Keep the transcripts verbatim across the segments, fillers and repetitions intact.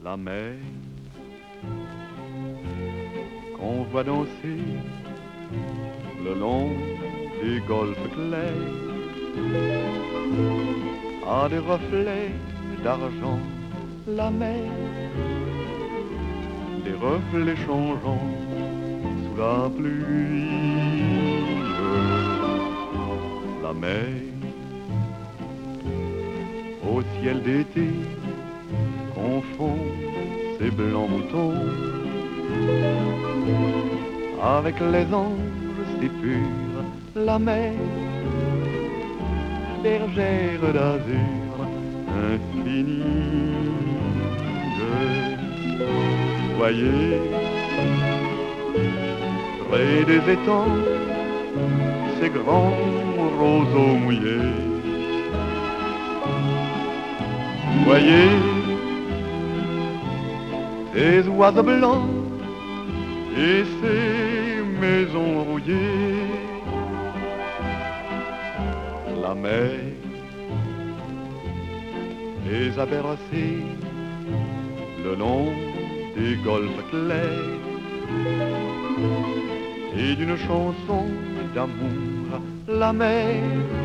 la mer qu'on voit danser le long des golfes clairs a des reflets d'argent, la mer, des reflets changeants sous la pluie. La mer au ciel d'été confond ses blancs moutons avec les anges si purs. La mer, bergère d'azur infinie. Voyez, près des étangs, ces grands roseaux mouillés. Voyez, ces oiseaux blancs et ces maisons rouillées. La mer les a bercés le long des golfes clairs et d'une chanson d'amour. La mer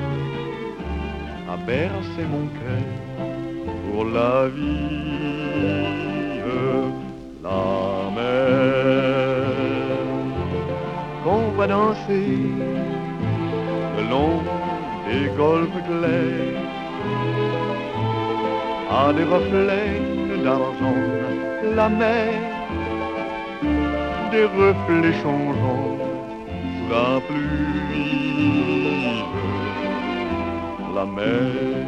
a bercé mon cœur pour la vie. La mer qu'on va danser le long des golfes clairs a des reflets d'argent. La mer, des reflets changeants sous la pluie. La mer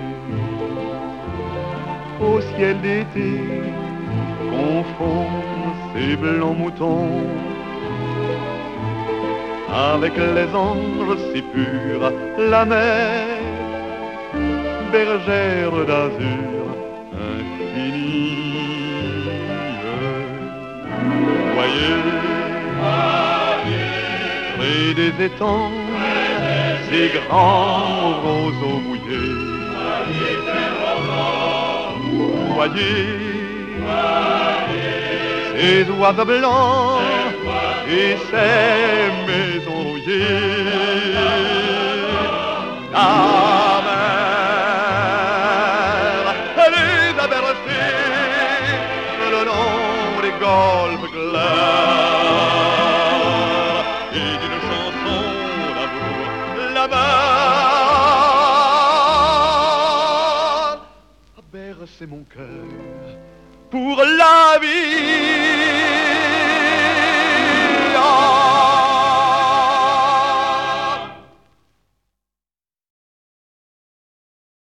au ciel d'été confond ses blancs moutons avec les anges si purs. La mer, bergère d'azur infinie. Voyez, près des étangs, ces grands roseaux mouillés. Voyez, ces oiseaux blancs et ces maisons rouillées. La mer, elle les a bercés le long des golfes clairs et d'une chanson d'amour. La mer a bercé mon cœur pour la vie.